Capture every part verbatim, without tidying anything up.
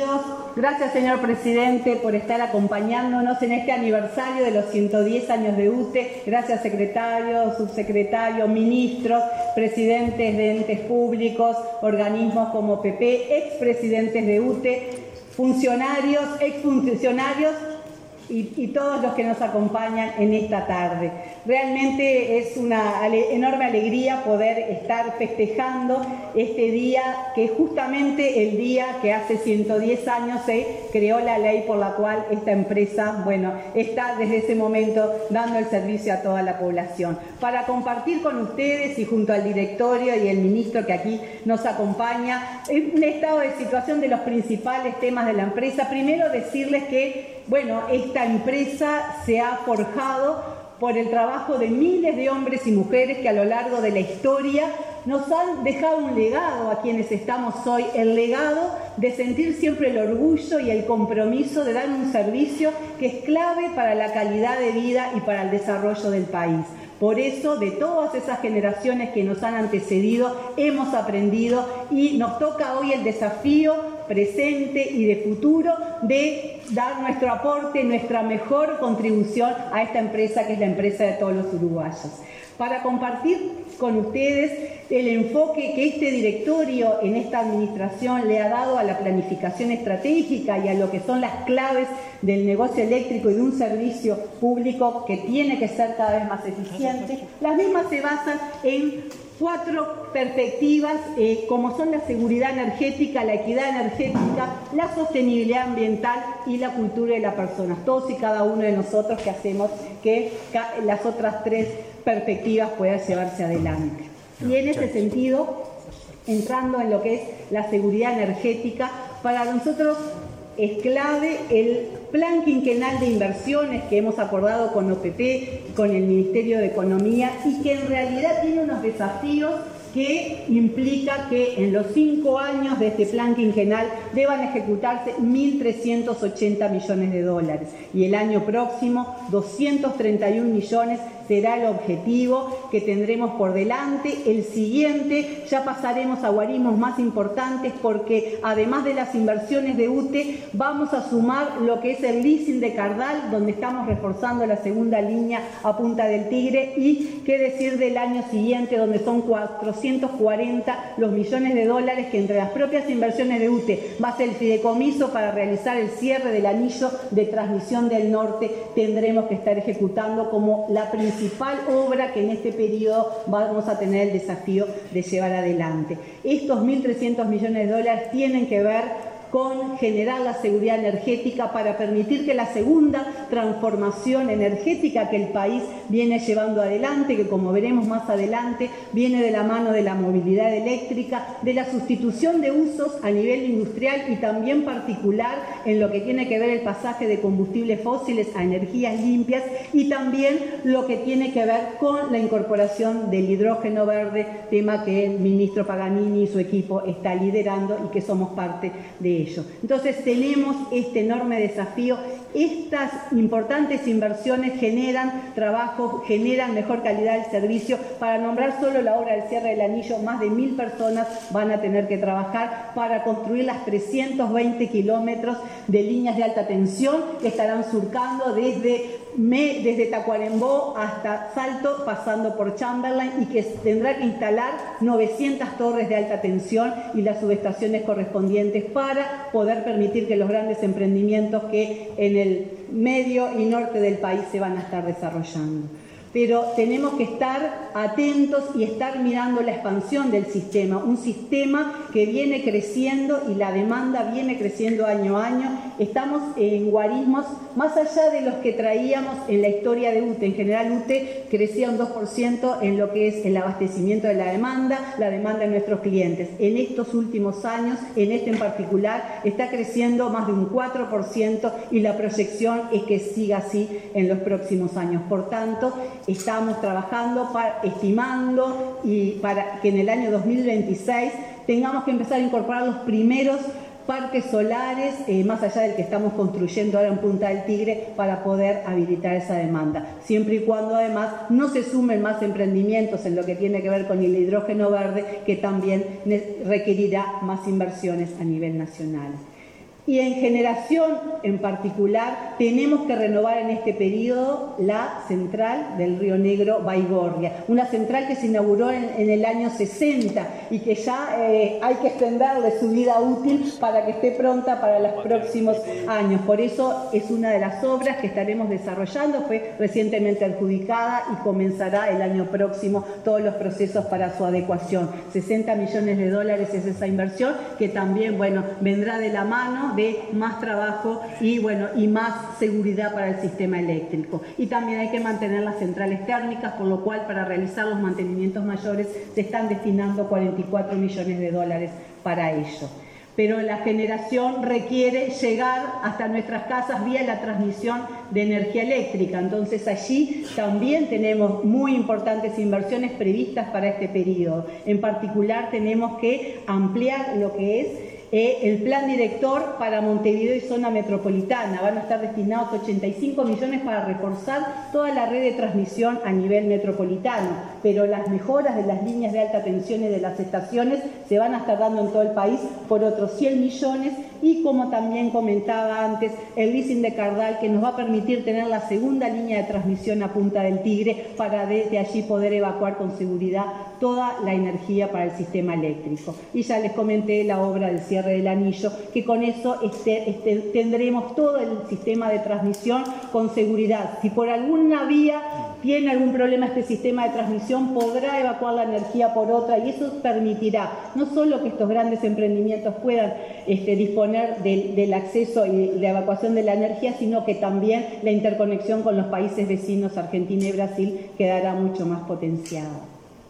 bienvenidos. Gracias, señor presidente, por estar acompañándonos en este aniversario de los ciento diez años de U T E. Gracias, secretario, subsecretario, ministros, presidentes de entes públicos, organismos como P P, expresidentes de U T E, funcionarios, exfuncionarios y, y todos los que nos acompañan en esta tarde. Realmente es una ale- enorme alegría poder estar festejando este día, que es justamente el día que hace ciento diez años se creó la ley por la cual esta empresa, bueno, está desde ese momento dando el servicio a toda la población. Para compartir con ustedes y junto al directorio y el ministro que aquí nos acompaña, un estado de situación de los principales temas de la empresa. Primero decirles que, bueno, esta empresa se ha forjado por el trabajo de miles de hombres y mujeres que a lo largo de la historia nos han dejado un legado a quienes estamos hoy, el legado de sentir siempre el orgullo y el compromiso de dar un servicio que es clave para la calidad de vida y para el desarrollo del país. Por eso, de todas esas generaciones que nos han antecedido, hemos aprendido y nos toca hoy el desafío presente y de futuro de dar nuestro aporte, nuestra mejor contribución a esta empresa que es la empresa de todos los uruguayos. Para compartir con ustedes el enfoque que este directorio en esta administración le ha dado a la planificación estratégica y a lo que son las claves del negocio eléctrico y de un servicio público que tiene que ser cada vez más eficiente, las mismas se basan en cuatro perspectivas, eh, como son la seguridad energética, la equidad energética, la sostenibilidad ambiental y la cultura de las personas. Todos y cada uno de nosotros que hacemos que las otras tres perspectivas puedan llevarse adelante. Y en ese sentido, entrando en lo que es la seguridad energética, para nosotros es clave el plan quinquenal de inversiones que hemos acordado con O P P, con el Ministerio de Economía, y que en realidad tiene unos desafíos que implica que en los cinco años de este plan quinquenal deban ejecutarse mil trescientos ochenta millones de dólares y el año próximo doscientos treinta y un millones será el objetivo que tendremos por delante. El siguiente ya pasaremos a guarismos más importantes porque además de las inversiones de U T E vamos a sumar lo que es el leasing de Cardal, donde estamos reforzando la segunda línea a Punta del Tigre, y qué decir del año siguiente, donde son cuatrocientos cuarenta los millones de dólares que entre las propias inversiones de U T E va a ser el fideicomiso para realizar el cierre del anillo de transmisión del norte, tendremos que estar ejecutando como la principal obra que en este periodo vamos a tener el desafío de llevar adelante. Estos mil trescientos millones de dólares tienen que ver con generar la seguridad energética para permitir que la segunda transformación energética que el país viene llevando adelante, que como veremos más adelante, viene de la mano de la movilidad eléctrica, de la sustitución de usos a nivel industrial y también particular en lo que tiene que ver el pasaje de combustibles fósiles a energías limpias, y también lo que tiene que ver con la incorporación del hidrógeno verde, tema que el ministro Paganini y su equipo está liderando y que somos parte de ello. Entonces tenemos este enorme desafío. Estas importantes inversiones generan trabajo, generan mejor calidad del servicio. Para nombrar solo la obra del cierre del anillo, más de mil personas van a tener que trabajar para construir las trescientos veinte kilómetros de líneas de alta tensión que estarán surcando desde Me, desde Tacuarembó hasta Salto, pasando por Chamberlain, y que tendrá que instalar novecientas torres de alta tensión y las subestaciones correspondientes para poder permitir que los grandes emprendimientos que en el medio y norte del país se van a estar desarrollando. Pero tenemos que estar atentos y estar mirando la expansión del sistema, un sistema que viene creciendo y la demanda viene creciendo año a año. Estamos en guarismos más allá de los que traíamos en la historia de U T E. En general, U T E crecía un dos por ciento en lo que es el abastecimiento de la demanda, la demanda de nuestros clientes. En estos últimos años, en este en particular, está creciendo más de un cuatro por ciento y la proyección es que siga así en los próximos años. Por tanto, estamos trabajando, para, estimando, y para que en el año dos mil veintiséis tengamos que empezar a incorporar los primeros parques solares, eh, más allá del que estamos construyendo ahora en Punta del Tigre, para poder habilitar esa demanda, siempre y cuando además no se sumen más emprendimientos en lo que tiene que ver con el hidrógeno verde, que también requerirá más inversiones a nivel nacional. Y en generación en particular tenemos que renovar en este periodo la central del Río Negro Baigorria, una central que se inauguró en, en el año sesenta y que ya eh, hay que extenderle su vida útil para que esté pronta para los próximos años. Por eso es una de las obras que estaremos desarrollando, fue recientemente adjudicada y comenzará el año próximo todos los procesos para su adecuación. sesenta millones de dólares es esa inversión que también, bueno, vendrá de la mano de más trabajo y, bueno, y más seguridad para el sistema eléctrico. Y también hay que mantener las centrales térmicas, por lo cual para realizar los mantenimientos mayores se están destinando cuarenta y cuatro millones de dólares para ello. Pero la generación requiere llegar hasta nuestras casas vía la transmisión de energía eléctrica. Entonces allí también tenemos muy importantes inversiones previstas para este periodo. En particular tenemos que ampliar lo que es Eh, el plan director para Montevideo y zona metropolitana. Van a estar destinados ochenta y cinco millones para reforzar toda la red de transmisión a nivel metropolitano, pero las mejoras de las líneas de alta tensión y de las estaciones se van a estar dando en todo el país por otros cien millones y, como también comentaba antes, el leasing de Cardal, que nos va a permitir tener la segunda línea de transmisión a Punta del Tigre para desde allí poder evacuar con seguridad toda la energía para el sistema eléctrico. Y ya les comenté la obra del cierre del anillo, que con eso este, este, tendremos todo el sistema de transmisión con seguridad. Si por alguna vía tiene algún problema este sistema de transmisión, podrá evacuar la energía por otra y eso permitirá no solo que estos grandes emprendimientos puedan este, disponer del, del acceso y la evacuación de la energía, sino que también la interconexión con los países vecinos, Argentina y Brasil, quedará mucho más potenciada.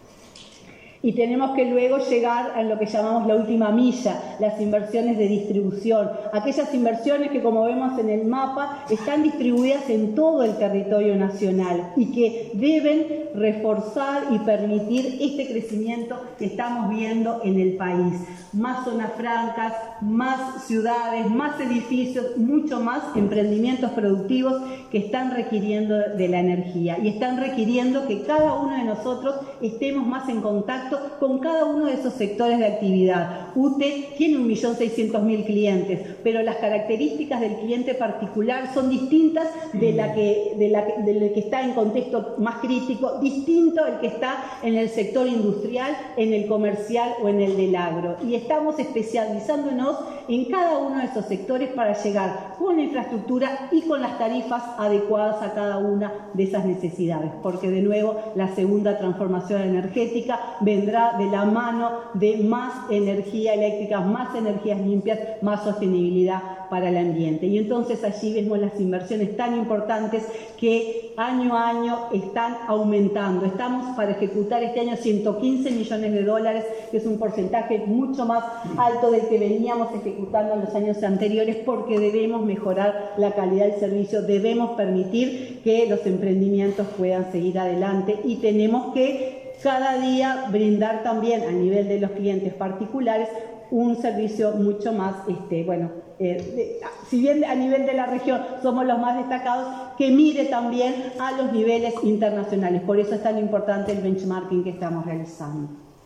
Y tenemos que luego llegar a lo que llamamos la última milla, las inversiones de distribución. Aquellas inversiones que, como vemos en el mapa, están distribuidas en todo el territorio nacional y que deben reforzar y permitir este crecimiento que estamos viendo en el país. Más zonas francas, más ciudades, más edificios, mucho más emprendimientos productivos que están requiriendo de la energía y están requiriendo que cada uno de nosotros estemos más en contacto con cada uno de esos sectores de actividad. U T E tiene un millón seiscientos mil clientes, pero las características del cliente particular son distintas de la que, de la, del que está en contexto más crítico, distinto el que está en el sector industrial, en el comercial o en el del agro. Y estamos especializándonos en cada uno de esos sectores para llegar con la infraestructura y con las tarifas adecuadas a cada una de esas necesidades, porque de nuevo la segunda transformación energética vendrá de la mano de más energía eléctrica, más energías limpias, más sostenibilidad para el ambiente. Y entonces allí vemos las inversiones tan importantes que año a año están aumentando. Estamos para ejecutar este año ciento quince millones de dólares, que es un porcentaje mucho más alto del que veníamos ejecutando en los años anteriores, porque debemos mejorar la calidad del servicio, debemos permitir que los emprendimientos puedan seguir adelante y tenemos que cada día brindar también a nivel de los clientes particulares un servicio mucho más, este, bueno, eh, de, si bien a nivel de la región somos los más destacados, que mire también a los niveles internacionales. Por eso es tan importante el benchmarking que estamos realizando.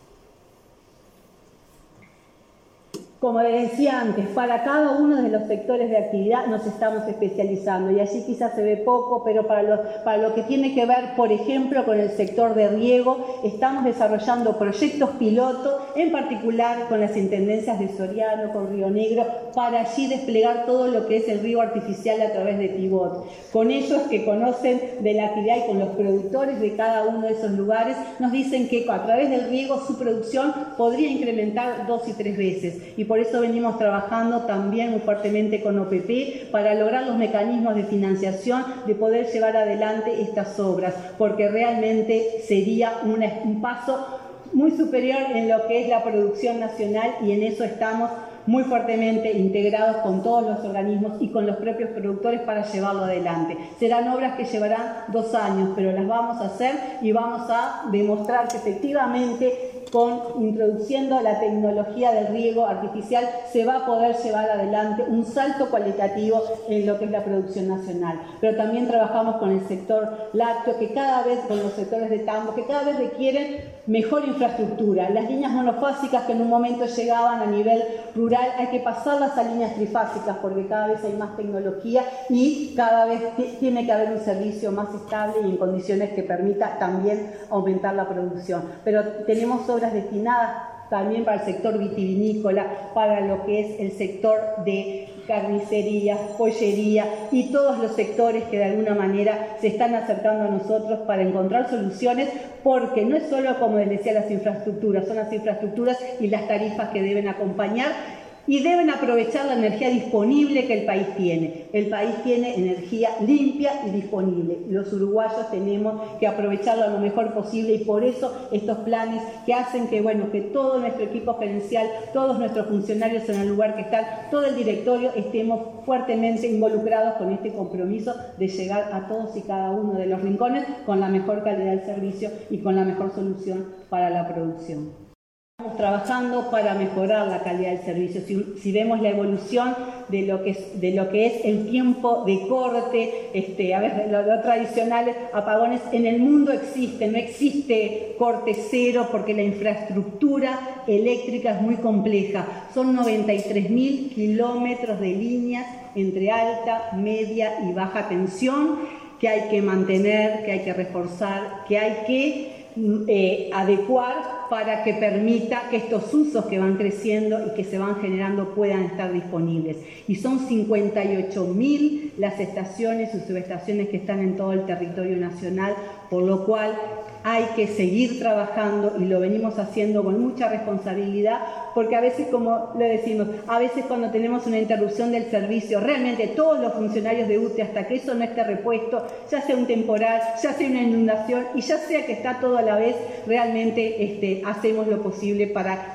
Como les decía antes, para cada uno de los sectores de actividad nos estamos especializando y allí quizás se ve poco, pero para lo, para lo que tiene que ver, por ejemplo, con el sector de riego, estamos desarrollando proyectos piloto, en particular con las intendencias de Soriano, con Río Negro, para allí desplegar todo lo que es el riego artificial a través de pivot. Con ellos que conocen de la actividad y con los productores de cada uno de esos lugares, nos dicen que a través del riego su producción podría incrementar dos y tres veces. Y por eso venimos trabajando también muy fuertemente con O P P para lograr los mecanismos de financiación de poder llevar adelante estas obras, porque realmente sería una, un paso muy superior en lo que es la producción nacional y en eso estamos muy fuertemente integrados con todos los organismos y con los propios productores para llevarlo adelante. Serán obras que llevarán dos años, pero las vamos a hacer y vamos a demostrar que efectivamente con introduciendo la tecnología del riego artificial se va a poder llevar adelante un salto cualitativo en lo que es la producción nacional. Pero también trabajamos con el sector lácteo, que cada vez, con los sectores de tambo, que cada vez requieren mejor infraestructura. Las líneas monofásicas que en un momento llegaban a nivel rural, hay que pasarlas a líneas trifásicas porque cada vez hay más tecnología y cada vez tiene que haber un servicio más estable y en condiciones que permita también aumentar la producción. Pero tenemos obras destinadas también para el sector vitivinícola, para lo que es el sector de carnicería, pollería y todos los sectores que de alguna manera se están acercando a nosotros para encontrar soluciones, porque no es solo, como les decía, las infraestructuras, son las infraestructuras y las tarifas que deben acompañar y deben aprovechar la energía disponible que el país tiene. El país tiene energía limpia y disponible. Los uruguayos tenemos que aprovecharla lo mejor posible y por eso estos planes que hacen que, bueno, que todo nuestro equipo gerencial, todos nuestros funcionarios en el lugar que están, todo el directorio, estemos fuertemente involucrados con este compromiso de llegar a todos y cada uno de los rincones con la mejor calidad del servicio y con la mejor solución para la producción. Estamos trabajando para mejorar la calidad del servicio. Si, si vemos la evolución de lo que es, de lo que es el tiempo de corte, este, a ver, lo, lo tradicional, apagones, en el mundo existe, no existe corte cero porque la infraestructura eléctrica es muy compleja. Son noventa y tres mil kilómetros de líneas entre alta, media y baja tensión que hay que mantener, que hay que reforzar, que hay que Eh, adecuar para que permita que estos usos que van creciendo y que se van generando puedan estar disponibles. Y son cincuenta y ocho mil las estaciones y subestaciones que están en todo el territorio nacional, por lo cual hay que seguir trabajando y lo venimos haciendo con mucha responsabilidad, porque a veces, como le decimos, a veces cuando tenemos una interrupción del servicio, realmente todos los funcionarios de U T E, hasta que eso no esté repuesto, ya sea un temporal, ya sea una inundación y ya sea que está todo a la vez, realmente este, hacemos lo posible para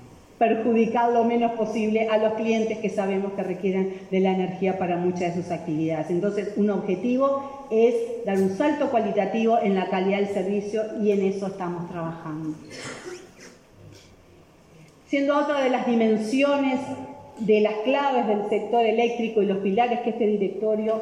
perjudicar lo menos posible a los clientes que sabemos que requieren de la energía para muchas de sus actividades. Entonces, un objetivo es dar un salto cualitativo en la calidad del servicio y en eso estamos trabajando. Siendo otra de las dimensiones de las claves del sector eléctrico y los pilares que este directorio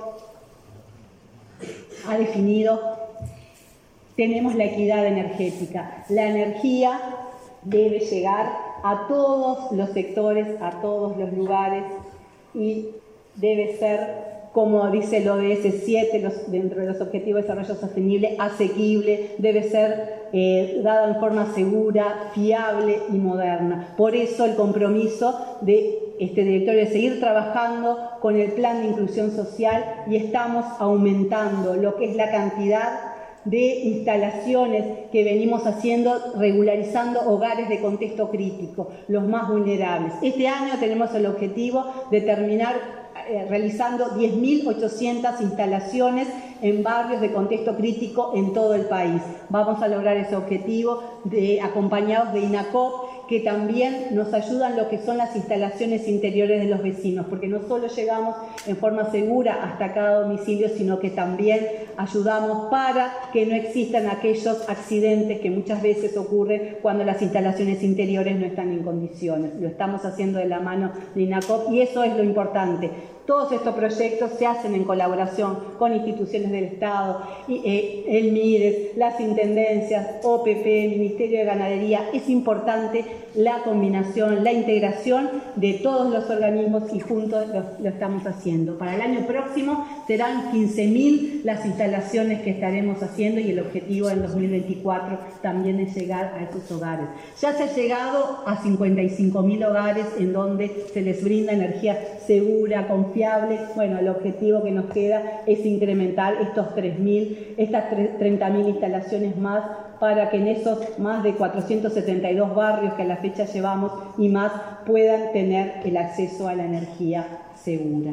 ha definido, tenemos la equidad energética. La energía debe llegar a todos los sectores, a todos los lugares y debe ser, como dice el O D S siete, los, dentro de los Objetivos de Desarrollo Sostenible, asequible, debe ser eh, dada en forma segura, fiable y moderna. Por eso el compromiso de este directorio de seguir trabajando con el plan de inclusión social y estamos aumentando lo que es la cantidad de instalaciones que venimos haciendo, regularizando hogares de contexto crítico, los más vulnerables. Este año tenemos el objetivo de terminar eh, realizando diez mil ochocientas instalaciones en barrios de contexto crítico en todo el país. Vamos a lograr ese objetivo de, acompañados de INACOP, que también nos ayudan lo que son las instalaciones interiores de los vecinos, porque no solo llegamos en forma segura hasta cada domicilio, sino que también ayudamos para que no existan aquellos accidentes que muchas veces ocurren cuando las instalaciones interiores no están en condiciones. Lo estamos haciendo de la mano de INACOP y eso es lo importante. Todos estos proyectos se hacen en colaboración con instituciones del Estado, eh, el MIDES, las intendencias, O P P, Ministerio de Ganadería. Es importante la combinación, la integración de todos los organismos y juntos lo, lo estamos haciendo. Para el año próximo serán quince mil las instalaciones que estaremos haciendo y el objetivo en dos mil veinticuatro también es llegar a esos hogares. Ya se ha llegado a cincuenta y cinco mil hogares en donde se les brinda energía segura, confiable. Bueno, el objetivo que nos queda es incrementar estos tres mil, estas treinta mil instalaciones más para que en esos más de cuatrocientos setenta y dos barrios que a la fecha llevamos y más puedan tener el acceso a la energía segura.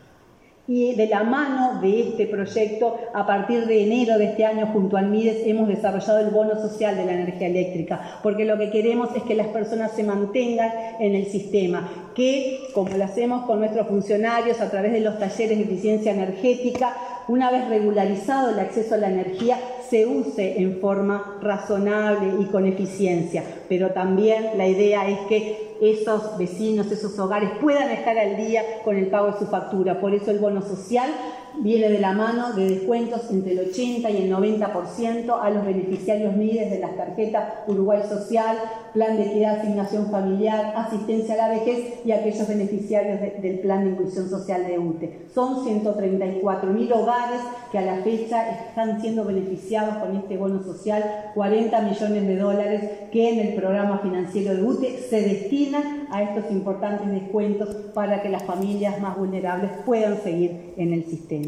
Y de la mano de este proyecto, a partir de enero de este año, junto al MIDES, hemos desarrollado el bono social de la energía eléctrica, porque lo que queremos es que las personas se mantengan en el sistema, que, como lo hacemos con nuestros funcionarios a través de los talleres de eficiencia energética, una vez regularizado el acceso a la energía, se use en forma razonable y con eficiencia, pero también la idea es que esos vecinos, esos hogares puedan estar al día con el pago de su factura. Por eso el bono social viene de la mano de descuentos entre el ochenta y el noventa por ciento a los beneficiarios M I D E S de las tarjetas Uruguay Social, Plan de Equidad, Asignación Familiar, Asistencia a la Vejez y aquellos beneficiarios de, del Plan de Inclusión Social de U T E. Son ciento treinta y cuatro mil hogares que a la fecha están siendo beneficiados con este bono social, cuarenta millones de dólares que en el programa financiero de U T E se destinan a estos importantes descuentos para que las familias más vulnerables puedan seguir en el sistema.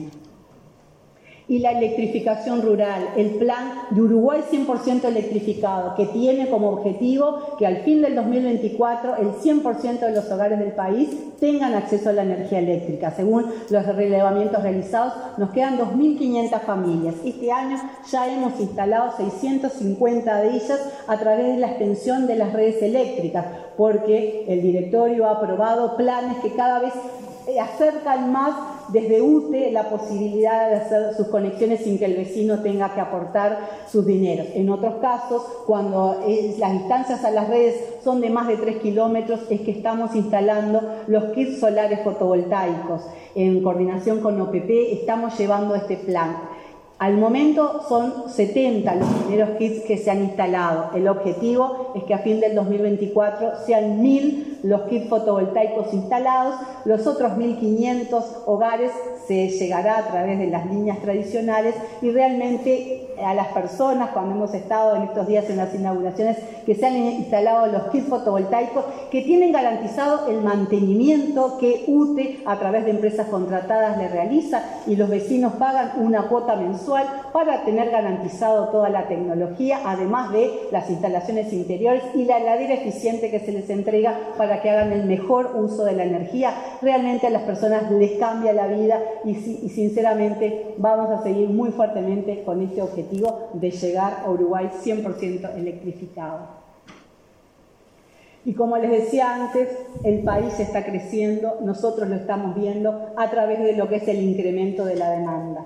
Y la electrificación rural, el plan de Uruguay cien por ciento electrificado, que tiene como objetivo que al fin del dos mil veinticuatro el cien por ciento de los hogares del país tengan acceso a la energía eléctrica. Según los relevamientos realizados, nos quedan dos mil quinientas familias. Este año ya hemos instalado seiscientas cincuenta de ellas a través de la extensión de las redes eléctricas, porque el directorio ha aprobado planes que cada vez acercan más desde U T E la posibilidad de hacer sus conexiones sin que el vecino tenga que aportar sus dineros. En otros casos, cuando las distancias a las redes son de más de tres kilómetros, es que estamos instalando los kits solares fotovoltaicos. En coordinación con O P P estamos llevando este plan. Al momento son setenta los primeros kits que se han instalado. El objetivo es que a fin del dos mil veinticuatro sean mil los kits fotovoltaicos instalados. Los otros mil quinientos hogares se llegará a través de las líneas tradicionales y realmente a las personas, cuando hemos estado en estos días en las inauguraciones, que se han instalado los kits fotovoltaicos, que tienen garantizado el mantenimiento que U T E a través de empresas contratadas le realiza y los vecinos pagan una cuota mensual para tener garantizado toda la tecnología, además de las instalaciones interiores y la heladera eficiente que se les entrega para que hagan el mejor uso de la energía. Realmente a las personas les cambia la vida y, y sinceramente vamos a seguir muy fuertemente con este objetivo de llegar a Uruguay cien por ciento electrificado. Y como les decía antes, el país está creciendo, nosotros lo estamos viendo a través de lo que es el incremento de la demanda.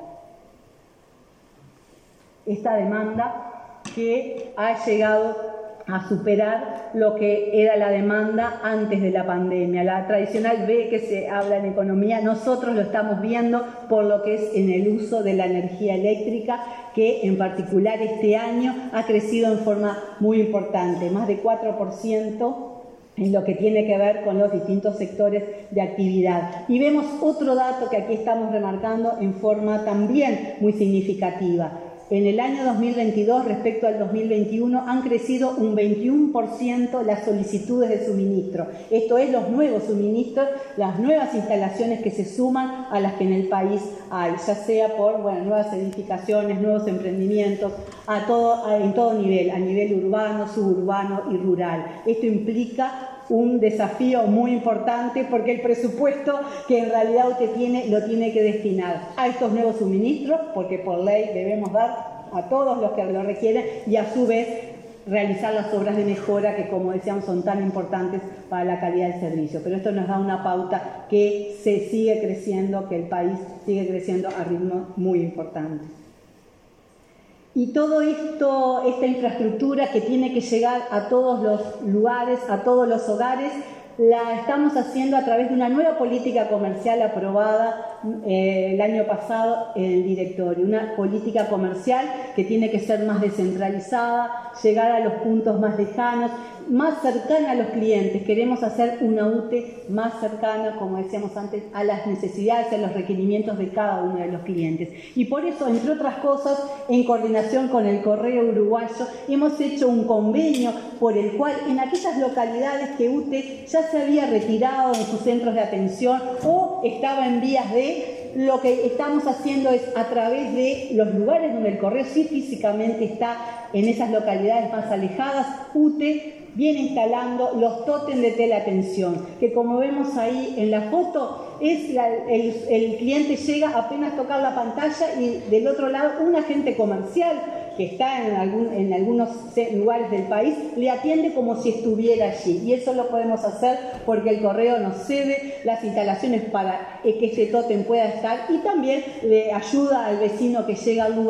Esta demanda que ha llegado a superar lo que era la demanda antes de la pandemia. La tradicional B que se habla en economía, nosotros lo estamos viendo por lo que es en el uso de la energía eléctrica, que en particular este año ha crecido en forma muy importante, más de cuatro por ciento en lo que tiene que ver con los distintos sectores de actividad. Y vemos otro dato que aquí estamos remarcando en forma también muy significativa. En el año dos mil veintidós respecto al dos mil veintiuno han crecido un veintiuno por ciento las solicitudes de suministro. Esto es, los nuevos suministros, las nuevas instalaciones que se suman a las que en el país hay, ya sea por bueno, nuevas edificaciones, nuevos emprendimientos, a todo, a, en todo nivel, a nivel urbano, suburbano y rural. Esto implica un desafío muy importante porque el presupuesto que en realidad usted tiene lo tiene que destinar a estos nuevos suministros, porque por ley debemos dar a todos los que lo requieren, y a su vez realizar las obras de mejora que, como decíamos, son tan importantes para la calidad del servicio. Pero esto nos da una pauta que se sigue creciendo, que el país sigue creciendo a ritmos muy importantes. Y todo esto, esta infraestructura que tiene que llegar a todos los lugares, a todos los hogares, la estamos haciendo a través de una nueva política comercial aprobada eh, el año pasado en el directorio. Una política comercial que tiene que ser más descentralizada, llegar a los puntos más lejanos, más cercana a los clientes. Queremos hacer una U T E más cercana, como decíamos antes, a las necesidades, a los requerimientos de cada uno de los clientes. Y por eso, entre otras cosas, en coordinación con el Correo Uruguayo, hemos hecho un convenio por el cual en aquellas localidades que U T E ya se había retirado en sus centros de atención o estaba en vías de, lo que estamos haciendo es a través de los lugares donde el correo sí físicamente está, en esas localidades más alejadas, U T E viene instalando los tótem de teleatención, que como vemos ahí en la foto, es la, el, el cliente llega apenas tocar la pantalla y del otro lado un agente comercial que está en, algún, en algunos lugares del país, le atiende como si estuviera allí. Y eso lo podemos hacer porque el correo nos cede las instalaciones para que este tótem pueda estar y también le ayuda al vecino que llega al lugar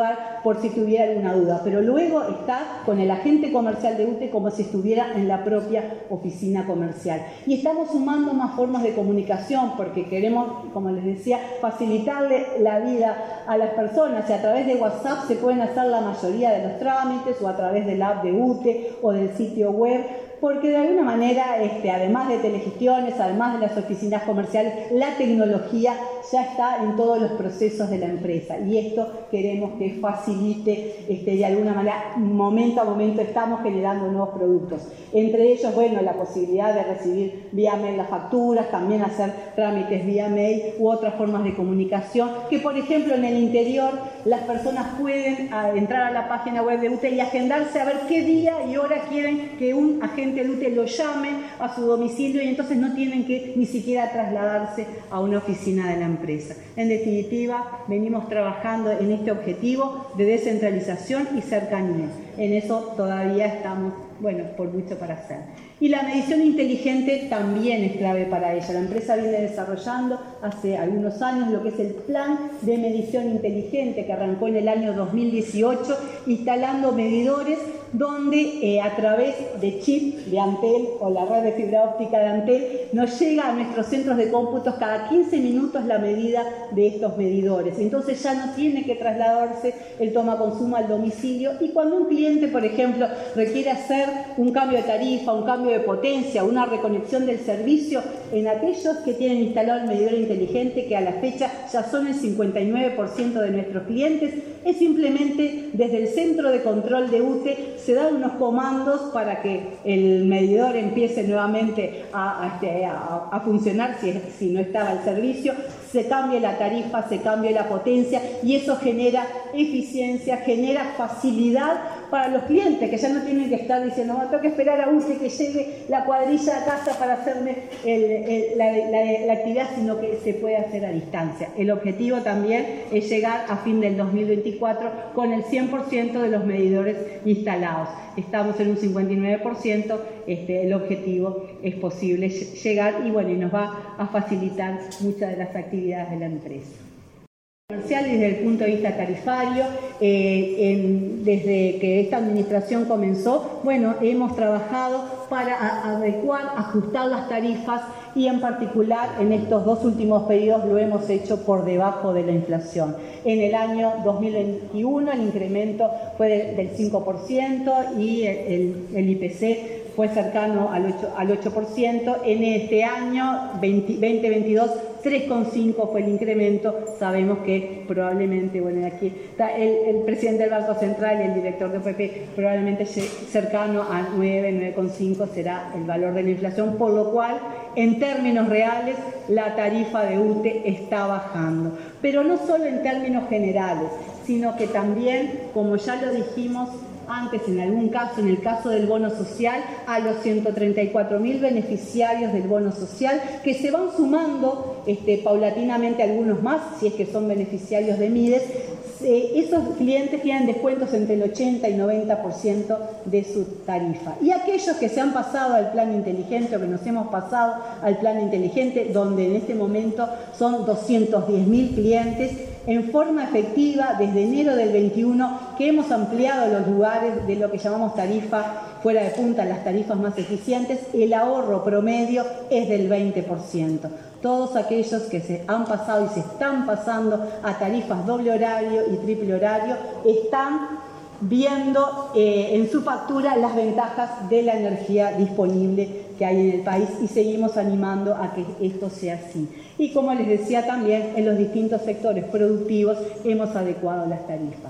por si tuviera alguna duda, pero luego está con el agente comercial de U T E como si estuviera en la propia oficina comercial. Y estamos sumando más formas de comunicación porque queremos, como les decía, facilitarle la vida a las personas, y a través de WhatsApp se pueden hacer la mayoría de los trámites, o a través del app de U T E o del sitio web, porque de alguna manera, este, además de telegestiones, además de las oficinas comerciales, la tecnología ya está en todos los procesos de la empresa, y esto queremos que facilite, este, de alguna manera, momento a momento estamos generando nuevos productos. Entre ellos, bueno, la posibilidad de recibir vía mail las facturas, también hacer trámites vía mail u otras formas de comunicación, que por ejemplo en el interior las personas pueden entrar a la página web de U T E y agendarse a ver qué día y hora quieren que un agente de U T E lo llame a su domicilio, y entonces no tienen que ni siquiera trasladarse a una oficina de la empresa. En definitiva, venimos trabajando en este objetivo de descentralización y cercanía. En eso todavía estamos, bueno, por mucho para hacer. Y la medición inteligente también es clave para ella. La empresa viene desarrollando hace algunos años lo que es el plan de medición inteligente, que arrancó en el año dos mil dieciocho, instalando medidores donde eh, a través de chip de Antel o la red de fibra óptica de Antel nos llega a nuestros centros de cómputos cada quince minutos la medida de estos medidores. Entonces ya no tiene que trasladarse el toma consumo al domicilio, y cuando un cliente, por ejemplo, requiere hacer un cambio de tarifa, un cambio de potencia, una reconexión del servicio, en aquellos que tienen instalado el medidor inteligente, que a la fecha ya son el cincuenta y nueve por ciento de nuestros clientes, es simplemente desde el centro de control de U T E se dan unos comandos para que el medidor empiece nuevamente a, a, a funcionar si, si no estaba el servicio, se cambia la tarifa, se cambia la potencia, y eso genera eficiencia, genera facilidad para los clientes, que ya no tienen que estar diciendo, no, tengo que esperar a U T E que llegue la cuadrilla a casa para hacerme el, el, la, la, la actividad, sino que se puede hacer a distancia. El objetivo también es llegar a fin del dos mil veinticuatro con el cien por ciento de los medidores instalados. Estamos en un cincuenta y nueve por ciento, este, el objetivo es posible llegar, y bueno, y nos va a facilitar muchas de las actividades de la empresa. Comercial desde el punto de vista tarifario, eh, en, desde que esta administración comenzó, bueno, hemos trabajado para a, adecuar, ajustar las tarifas, y en particular en estos dos últimos periodos lo hemos hecho por debajo de la inflación. En el año dos mil veintiuno el incremento fue de, del cinco por ciento, y el, el I P C fue cercano al ocho, al ocho por ciento. En este año veinte veintidós, tres coma cinco por ciento fue el incremento. Sabemos que probablemente, bueno, aquí está el, el presidente del Banco Central y el director de O P P, probablemente cercano a nueve, nueve coma cinco será el valor de la inflación, por lo cual, en términos reales, la tarifa de U T E está bajando. Pero no solo en términos generales, sino que también, como ya lo dijimos antes, en algún caso, en el caso del bono social, a los ciento treinta y cuatro mil beneficiarios del bono social, que se van sumando este, paulatinamente algunos más, si es que son beneficiarios de MIDES. Eh, esos clientes tienen descuentos entre el ochenta y noventa por ciento de su tarifa. Y aquellos que se han pasado al plan inteligente, o que nos hemos pasado al plan inteligente, donde en este momento son doscientos diez mil clientes, en forma efectiva, desde enero del veintiuno, que hemos ampliado los lugares de lo que llamamos tarifa fuera de punta, las tarifas más eficientes, el ahorro promedio es del veinte por ciento. Todos aquellos que se han pasado y se están pasando a tarifas doble horario y triple horario están viendo eh, en su factura las ventajas de la energía disponible que hay en el país, y seguimos animando a que esto sea así. Y como les decía también, en los distintos sectores productivos hemos adecuado las tarifas.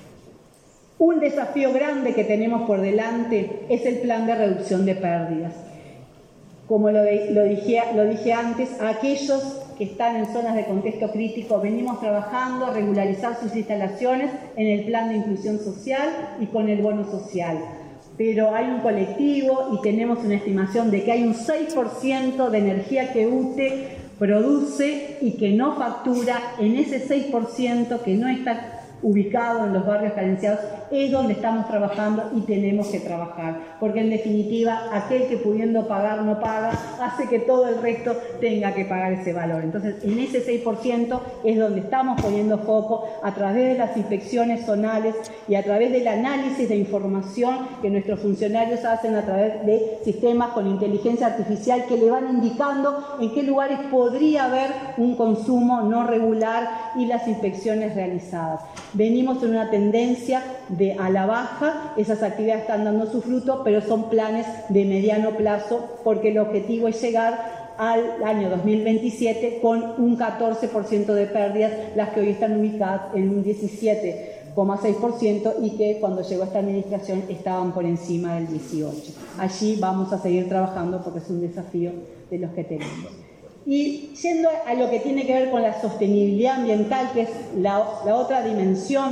Un desafío grande que tenemos por delante es el plan de reducción de pérdidas. Como lo, de, lo, dije, lo dije antes, a aquellos que están en zonas de contexto crítico venimos trabajando a regularizar sus instalaciones en el plan de inclusión social y con el bono social. Pero hay un colectivo y tenemos una estimación de que hay un seis por ciento de energía que U T E produce y que no factura. En ese seis por ciento que no está ubicado en los barrios carenciados, es donde estamos trabajando y tenemos que trabajar, porque en definitiva aquel que pudiendo pagar no paga, hace que todo el resto tenga que pagar ese valor. Entonces en ese seis por ciento es donde estamos poniendo foco a través de las inspecciones zonales y a través del análisis de información que nuestros funcionarios hacen a través de sistemas con inteligencia artificial que le van indicando en qué lugares podría haber un consumo no regular y las inspecciones realizadas. Venimos en una tendencia de a la baja, esas actividades están dando su fruto, pero son planes de mediano plazo porque el objetivo es llegar al año dos mil veintisiete con un catorce por ciento de pérdidas, las que hoy están ubicadas en un diecisiete coma seis por ciento y que cuando llegó esta administración estaban por encima del dieciocho por ciento. Allí vamos a seguir trabajando porque es un desafío de los que tenemos. Y yendo a lo que tiene que ver con la sostenibilidad ambiental, que es la, la otra dimensión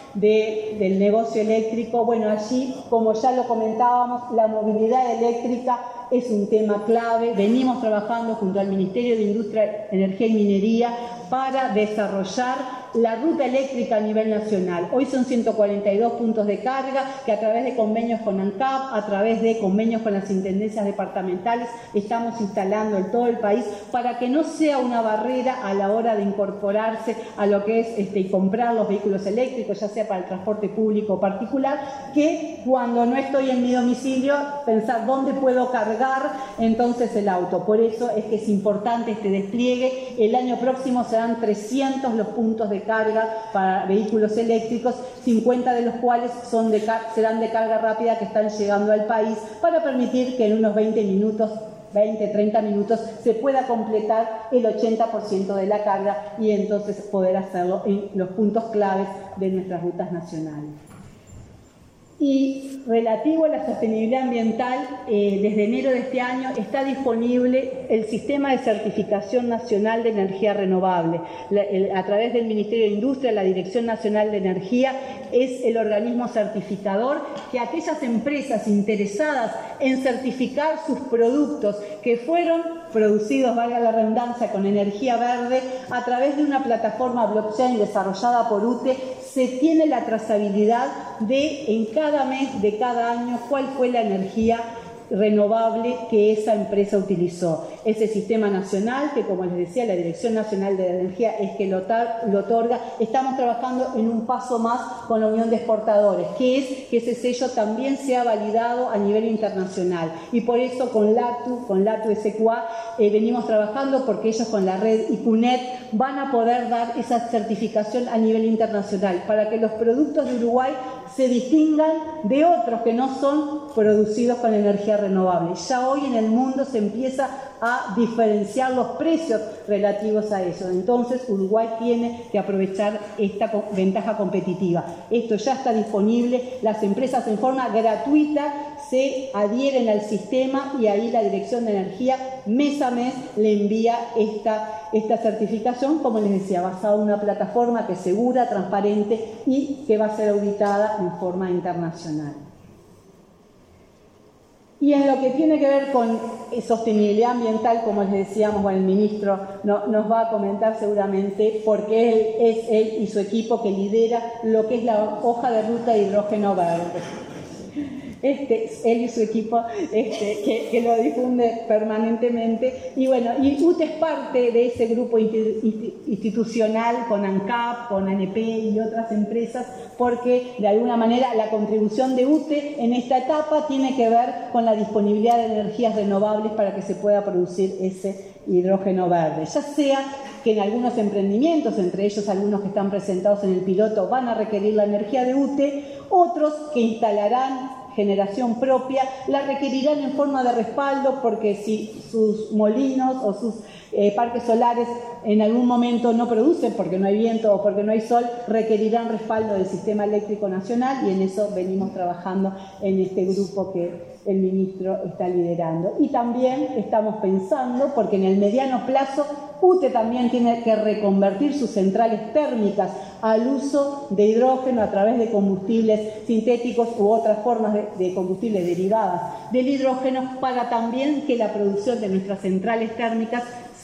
de, del negocio eléctrico, bueno, allí, como ya lo comentábamos, la movilidad eléctrica es un tema clave. Venimos trabajando junto al Ministerio de Industria, Energía y Minería para desarrollar la ruta eléctrica a nivel nacional. Hoy son ciento cuarenta y dos puntos de carga que a través de convenios con ANCAP, a través de convenios con las intendencias departamentales, estamos instalando en todo el país para que no sea una barrera a la hora de incorporarse a lo que es este, y comprar los vehículos eléctricos, ya sea para el transporte público o particular, que cuando no estoy en mi domicilio, pensar dónde puedo cargar entonces el auto. Por eso es que es importante este despliegue. El año próximo serán trescientos los puntos de carga para vehículos eléctricos, cincuenta de los cuales son de serán de carga rápida que están llegando al país para permitir que en unos veinte minutos, veinte, treinta minutos se pueda completar el ochenta por ciento de la carga y entonces poder hacerlo en los puntos claves de nuestras rutas nacionales. Y relativo a la sostenibilidad ambiental, eh, desde enero de este año está disponible el Sistema de Certificación Nacional de Energía Renovable. La, el, a través del Ministerio de Industria, la Dirección Nacional de Energía es el organismo certificador que aquellas empresas interesadas en certificar sus productos que fueron producidos, valga la redundancia, con energía verde, a través de una plataforma blockchain desarrollada por U T E, se tiene la trazabilidad de en cada mes de cada año cuál fue la energía renovable que esa empresa utilizó. Ese sistema nacional, que como les decía, la Dirección Nacional de Energía es que lo, lo otorga, estamos trabajando en un paso más con la Unión de Exportadores, que es que ese sello también sea validado a nivel internacional. Y por eso con LATU, con LATU S Q A, eh, venimos trabajando porque ellos con la red I C U N E T van a poder dar esa certificación a nivel internacional para que los productos de Uruguay se distingan de otros que no son producidos con energía renovable. Ya hoy en el mundo se empieza a diferenciar los precios relativos a eso. Entonces Uruguay tiene que aprovechar esta ventaja competitiva. Esto ya está disponible, las empresas en forma gratuita se adhieren al sistema y ahí la Dirección de Energía mes a mes le envía esta, esta certificación, como les decía, basada en una plataforma que es segura, transparente y que va a ser auditada en forma internacional. Y en lo que tiene que ver con sostenibilidad ambiental, como les decíamos, bueno, el ministro no, nos va a comentar seguramente, porque él es él y su equipo que lidera lo que es la hoja de ruta de hidrógeno verde. Este, él y su equipo este, que, que lo difunde permanentemente. Y bueno, y U T E es parte de ese grupo institucional con ANCAP, con A N P y otras empresas, porque de alguna manera la contribución de U T E en esta etapa tiene que ver con la disponibilidad de energías renovables para que se pueda producir ese hidrógeno verde, ya sea que en algunos emprendimientos, entre ellos algunos que están presentados en el piloto, van a requerir la energía de U T E, otros que instalarán generación propia, la requerirán en forma de respaldo porque si sus molinos o sus eh, parques solares en algún momento no producen porque no hay viento o porque no hay sol, requerirán respaldo del Sistema Eléctrico Nacional y en eso venimos trabajando en este grupo que el ministro está liderando. Y también estamos pensando, porque en el mediano plazo U T E también tiene que reconvertir sus centrales térmicas al uso de hidrógeno a través de combustibles sintéticos u otras formas de, de combustibles derivadas del hidrógeno para también que la producción de nuestras centrales térmicas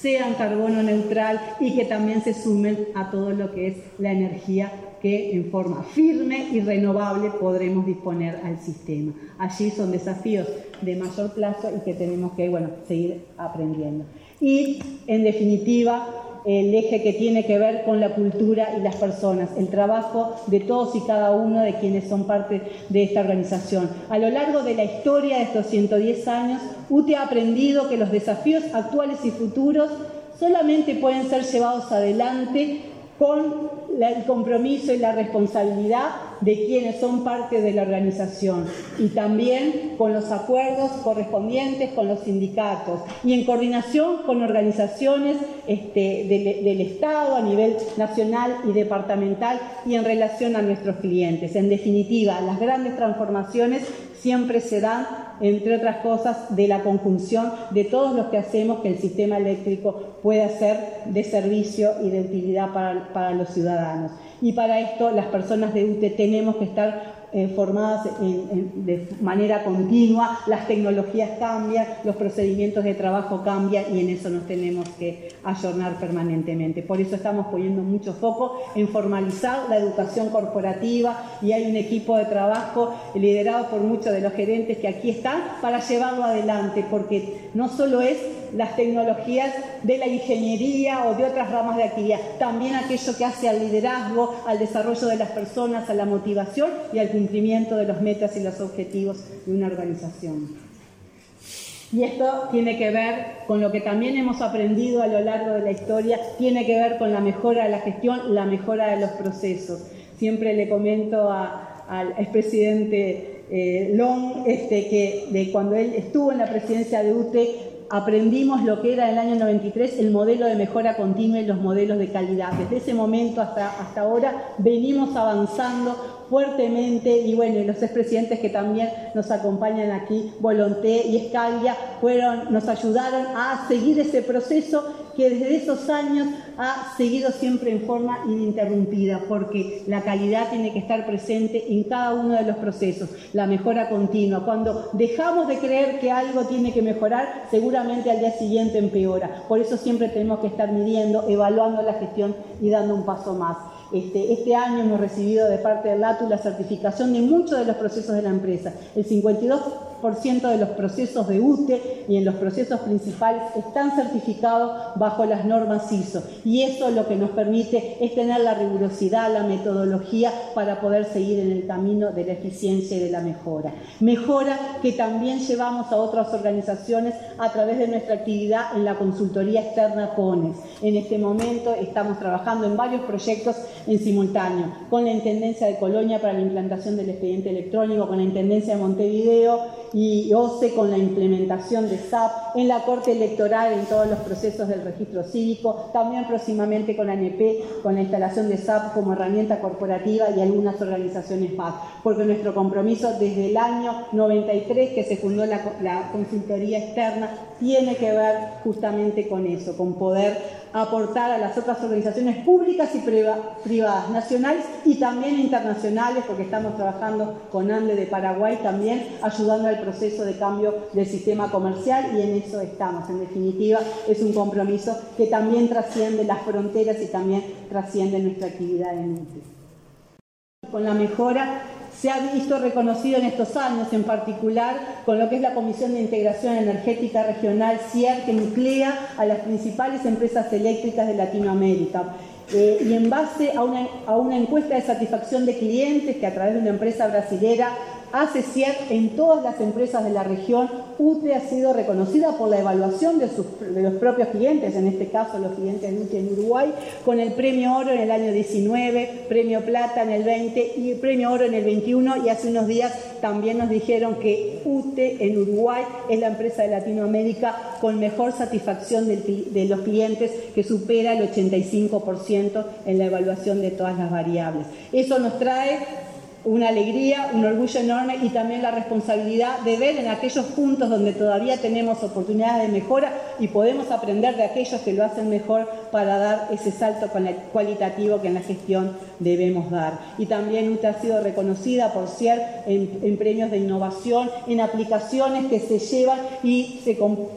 sean carbono neutral y que también se sumen a todo lo que es la energía que en forma firme y renovable podremos disponer al sistema. Allí son desafíos de mayor plazo y que tenemos que, bueno, seguir aprendiendo. Y, en definitiva, el eje que tiene que ver con la cultura y las personas, el trabajo de todos y cada uno de quienes son parte de esta organización. A lo largo de la historia de estos ciento diez años, U T E ha aprendido que los desafíos actuales y futuros solamente pueden ser llevados adelante con el compromiso y la responsabilidad de quienes son parte de la organización y también con los acuerdos correspondientes con los sindicatos y en coordinación con organizaciones este, del, del Estado a nivel nacional y departamental y en relación a nuestros clientes. En definitiva, las grandes transformaciones siempre se dan, entre otras cosas, de la conjunción de todos los que hacemos que el sistema eléctrico pueda ser de servicio y de utilidad para, para los ciudadanos. Y para esto las personas de U T E tenemos que estar eh, formadas en, en, de manera continua, las tecnologías cambian, los procedimientos de trabajo cambian y en eso nos tenemos que ayornar permanentemente. Por eso estamos poniendo mucho foco en formalizar la educación corporativa y hay un equipo de trabajo liderado por muchos de los gerentes que aquí están para llevarlo adelante, porque no solo es las tecnologías de la ingeniería o de otras ramas de actividad, también aquello que hace al liderazgo, al desarrollo de las personas, a la motivación y al cumplimiento de los metas y los objetivos de una organización. Y esto tiene que ver con lo que también hemos aprendido a lo largo de la historia, tiene que ver con la mejora de la gestión, la mejora de los procesos. Siempre le comento a, al expresidente eh, Long este, que de cuando él estuvo en la presidencia de U T E, aprendimos lo que era en el año noventa y tres el modelo de mejora continua y los modelos de calidad. Desde ese momento hasta, hasta ahora venimos avanzando fuertemente y bueno, y los expresidentes que también nos acompañan aquí, Volonté y Escalia, fueron, nos ayudaron a seguir ese proceso que desde esos años ha seguido siempre en forma ininterrumpida, porque la calidad tiene que estar presente en cada uno de los procesos, la mejora continua. Cuando dejamos de creer que algo tiene que mejorar, seguramente al día siguiente empeora. Por eso siempre tenemos que estar midiendo, evaluando la gestión y dando un paso más. Este, este año hemos recibido de parte del LATU la certificación de muchos de los procesos de la empresa. El cincuenta y dos por ciento de los procesos de U T E y en los procesos principales están certificados bajo las normas I S O. Y eso lo que nos permite es tener la rigurosidad, la metodología para poder seguir en el camino de la eficiencia y de la mejora. Mejora que también llevamos a otras organizaciones a través de nuestra actividad en la consultoría externa CONEX. En este momento estamos trabajando en varios proyectos en simultáneo, con la Intendencia de Colonia para la implantación del expediente electrónico, con la Intendencia de Montevideo y O C E con la implementación de S A P, en la Corte Electoral en todos los procesos del registro cívico, también próximamente con la A N P, con la instalación de S A P como herramienta corporativa y algunas organizaciones más, porque nuestro compromiso desde el año noventa y tres que se fundó la, la consultoría externa tiene que ver justamente con eso, con poder aportar a las otras organizaciones públicas y privadas, nacionales y también internacionales, porque estamos trabajando con ANDE de Paraguay también, ayudando al proceso de cambio del sistema comercial y en eso estamos. En definitiva, es un compromiso que también trasciende las fronteras y también trasciende nuestra actividad en U T E. Con la mejora se ha visto reconocido en estos años, en particular con lo que es la Comisión de Integración Energética Regional C I E R, que nuclea a las principales empresas eléctricas de Latinoamérica. Eh, y en base a una, a una encuesta de satisfacción de clientes que a través de una empresa brasilera hace C I E R en todas las empresas de la región, U T E ha sido reconocida por la evaluación de, sus, de los propios clientes, en este caso los clientes de U T E en Uruguay, con el premio oro en el año diecinueve, premio plata en el veinte y premio oro en el veintiuno, y hace unos días también nos dijeron que U T E en Uruguay es la empresa de Latinoamérica con mejor satisfacción de, de los clientes, que supera el ochenta y cinco por ciento en la evaluación de todas las variables. Eso nos trae una alegría, un orgullo enorme y también la responsabilidad de ver en aquellos puntos donde todavía tenemos oportunidades de mejora y podemos aprender de aquellos que lo hacen mejor para dar ese salto cualitativo que en la gestión debemos dar. Y también U T E ha sido reconocida por C I E R en, en premios de innovación, en aplicaciones que se llevan y se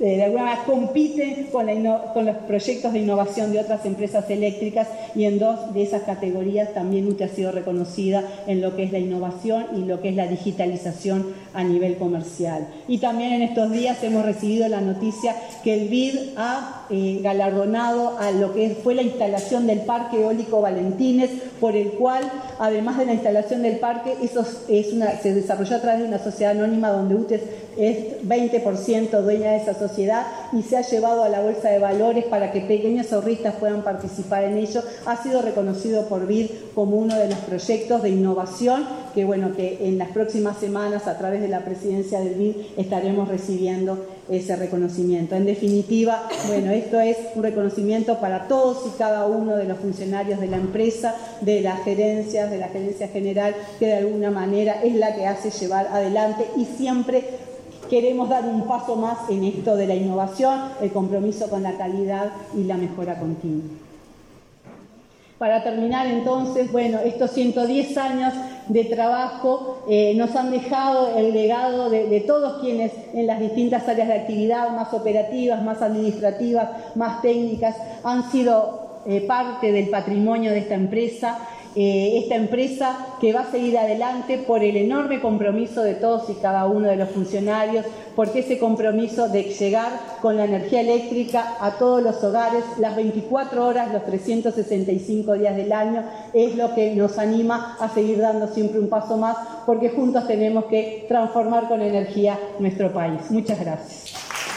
de alguna manera compiten con, la con los proyectos de innovación de otras empresas eléctricas, y en dos de esas categorías también U T E ha sido reconocida en lo que es la innovación y lo que es la digitalización a nivel comercial. Y también en estos días hemos recibido la noticia que el B I D ha eh, galardonado a lo que fue la instalación del Parque Eólico Valentines, por el cual, además de la instalación del parque, eso es una, se desarrolló a través de una sociedad anónima donde U T E es veinte por ciento dueña de esa sociedad y se ha llevado a la bolsa de valores para que pequeños ahorristas puedan participar en ello. Ha sido reconocido por B I D como uno de los proyectos de innovación que, bueno, que en las próximas semanas, a través de la presidencia del B I D, estaremos recibiendo ese reconocimiento. En definitiva, bueno, esto es un reconocimiento para todos y cada uno de los funcionarios de la empresa, de las gerencias, de la gerencia general, que de alguna manera es la que hace llevar adelante, y siempre queremos dar un paso más en esto de la innovación, el compromiso con la calidad y la mejora continua. Para terminar, entonces, bueno, estos ciento diez años de trabajo eh, nos han dejado el legado de, de todos quienes en las distintas áreas de actividad, más operativas, más administrativas, más técnicas, han sido eh, parte del patrimonio de esta empresa. Eh, esta empresa que va a seguir adelante por el enorme compromiso de todos y cada uno de los funcionarios, porque ese compromiso de llegar con la energía eléctrica a todos los hogares las veinticuatro horas, los trescientos sesenta y cinco días del año, es lo que nos anima a seguir dando siempre un paso más, porque juntos tenemos que transformar con energía nuestro país. Muchas gracias.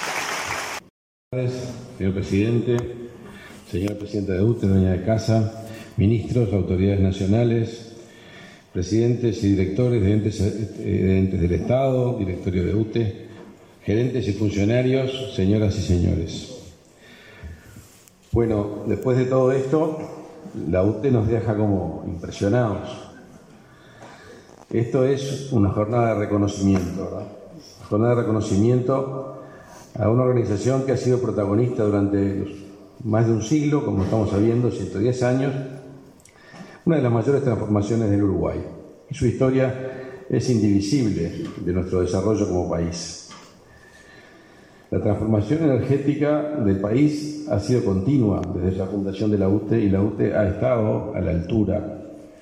Señor presidente, señora presidenta de U T E, dueña de casa, ministros, autoridades nacionales, presidentes y directores de entes, de entes del Estado, directorio de U T E, gerentes y funcionarios, señoras y señores. Bueno, después de todo esto, la U T E nos deja como impresionados. Esto es una jornada de reconocimiento, ¿verdad? Una jornada de reconocimiento a una organización que ha sido protagonista durante los más de un siglo, como estamos sabiendo, ciento diez años, una de las mayores transformaciones del Uruguay. Y su historia es indivisible de nuestro desarrollo como país. La transformación energética del país ha sido continua desde la fundación de la U T E, y la U T E ha estado a la altura.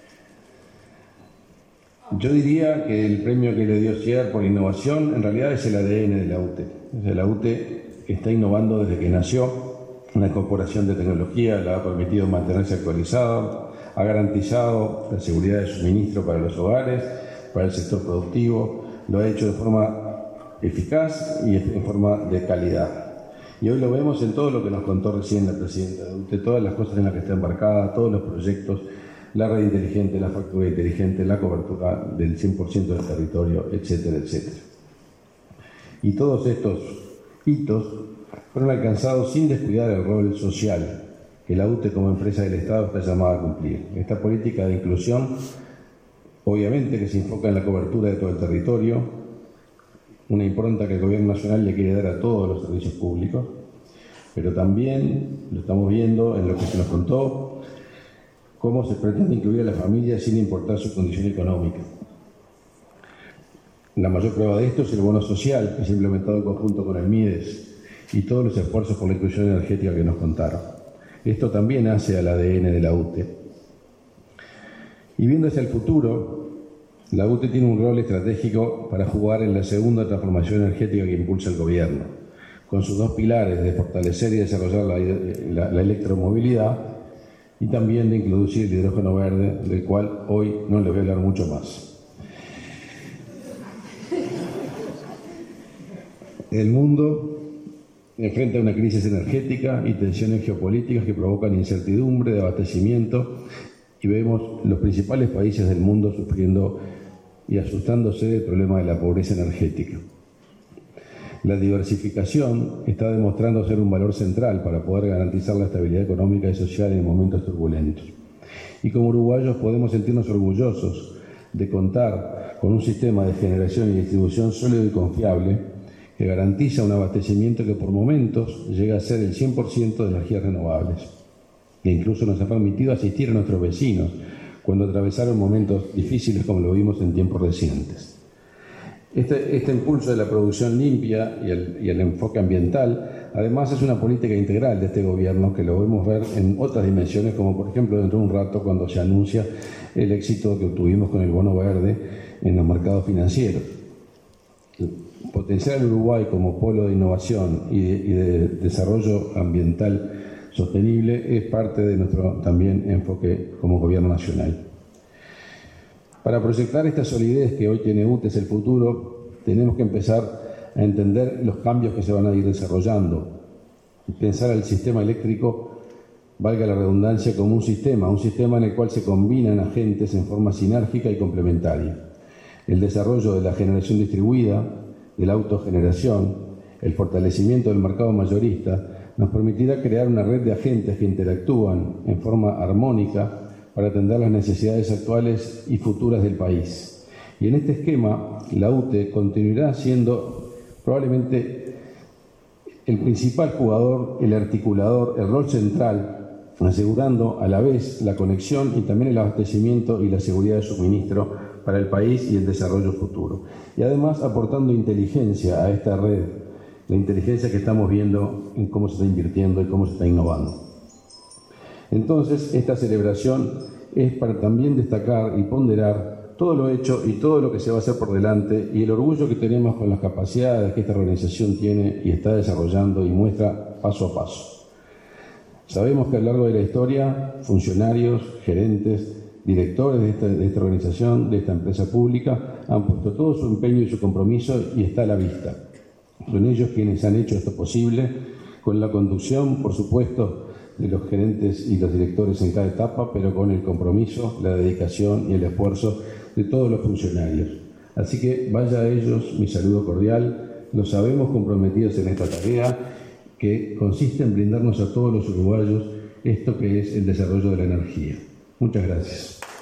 Yo diría que el premio que le dio Ciar por innovación en realidad es el A D N de la U T E. Desde la U T E está innovando desde que nació. Una incorporación de tecnología le ha permitido mantenerse actualizada, ha garantizado la seguridad de suministro para los hogares, para el sector productivo, lo ha hecho de forma eficaz y en forma de calidad. Y hoy lo vemos en todo lo que nos contó recién la presidenta de U T E, todas las cosas en las que está embarcada, todos los proyectos, la red inteligente, la factura inteligente, la cobertura del cien por ciento del territorio, etcétera, etcétera. Y todos estos hitos fueron alcanzados sin descuidar el rol social que la U T E como empresa del Estado está llamada a cumplir. Esta política de inclusión, obviamente que se enfoca en la cobertura de todo el territorio, una impronta que el Gobierno Nacional le quiere dar a todos los servicios públicos, pero también lo estamos viendo en lo que se nos contó, cómo se pretende incluir a la familia sin importar su condición económica. La mayor prueba de esto es el bono social, que se ha implementado en conjunto con el MIDES, y todos los esfuerzos por la inclusión energética que nos contaron. Esto también hace al A D N de la U T E. Y viendo hacia el futuro, la U T E tiene un rol estratégico para jugar en la segunda transformación energética que impulsa el Gobierno, con sus dos pilares de fortalecer y desarrollar la, la, la electromovilidad y también de introducir el hidrógeno verde, del cual hoy no les voy a hablar mucho más. El mundo enfrenta una crisis energética y tensiones geopolíticas que provocan incertidumbre de abastecimiento, y vemos los principales países del mundo sufriendo y asustándose del problema de la pobreza energética. La diversificación está demostrando ser un valor central para poder garantizar la estabilidad económica y social en momentos turbulentos. Y como uruguayos podemos sentirnos orgullosos de contar con un sistema de generación y distribución sólido y confiable que garantiza un abastecimiento que por momentos llega a ser el cien por ciento de energías renovables, que incluso nos ha permitido asistir a nuestros vecinos cuando atravesaron momentos difíciles como lo vimos en tiempos recientes. Este, este impulso de la producción limpia y el, y el enfoque ambiental, además, es una política integral de este gobierno que lo podemos ver en otras dimensiones, como por ejemplo dentro de un rato cuando se anuncia el éxito que obtuvimos con el bono verde en los mercados financieros. Potenciar el Uruguay como polo de innovación y de, y de desarrollo ambiental sostenible es parte de nuestro también enfoque como gobierno nacional. Para proyectar esta solidez que hoy tiene U T E S el futuro, tenemos que empezar a entender los cambios que se van a ir desarrollando. Pensar al sistema eléctrico, valga la redundancia, como un sistema, un sistema en el cual se combinan agentes en forma sinérgica y complementaria. El desarrollo de la generación distribuida, de la autogeneración, el fortalecimiento del mercado mayorista, nos permitirá crear una red de agentes que interactúan en forma armónica para atender las necesidades actuales y futuras del país. Y en este esquema, la U T E continuará siendo probablemente el principal jugador, el articulador, el rol central, asegurando a la vez la conexión y también el abastecimiento y la seguridad de suministro para el país y el desarrollo futuro. Y además aportando inteligencia a esta red, la inteligencia que estamos viendo en cómo se está invirtiendo y cómo se está innovando. Entonces, esta celebración es para también destacar y ponderar todo lo hecho y todo lo que se va a hacer por delante y el orgullo que tenemos con las capacidades que esta organización tiene y está desarrollando y muestra paso a paso. Sabemos que a lo largo de la historia, funcionarios, gerentes, directores de esta, de esta organización, de esta empresa pública, han puesto todo su empeño y su compromiso y está a la vista. Son ellos quienes han hecho esto posible, con la conducción, por supuesto, de los gerentes y los directores en cada etapa, pero con el compromiso, la dedicación y el esfuerzo de todos los funcionarios. Así que vaya a ellos mi saludo cordial, los sabemos comprometidos en esta tarea que consiste en brindarnos a todos los uruguayos esto que es el desarrollo de la energía. Muchas gracias.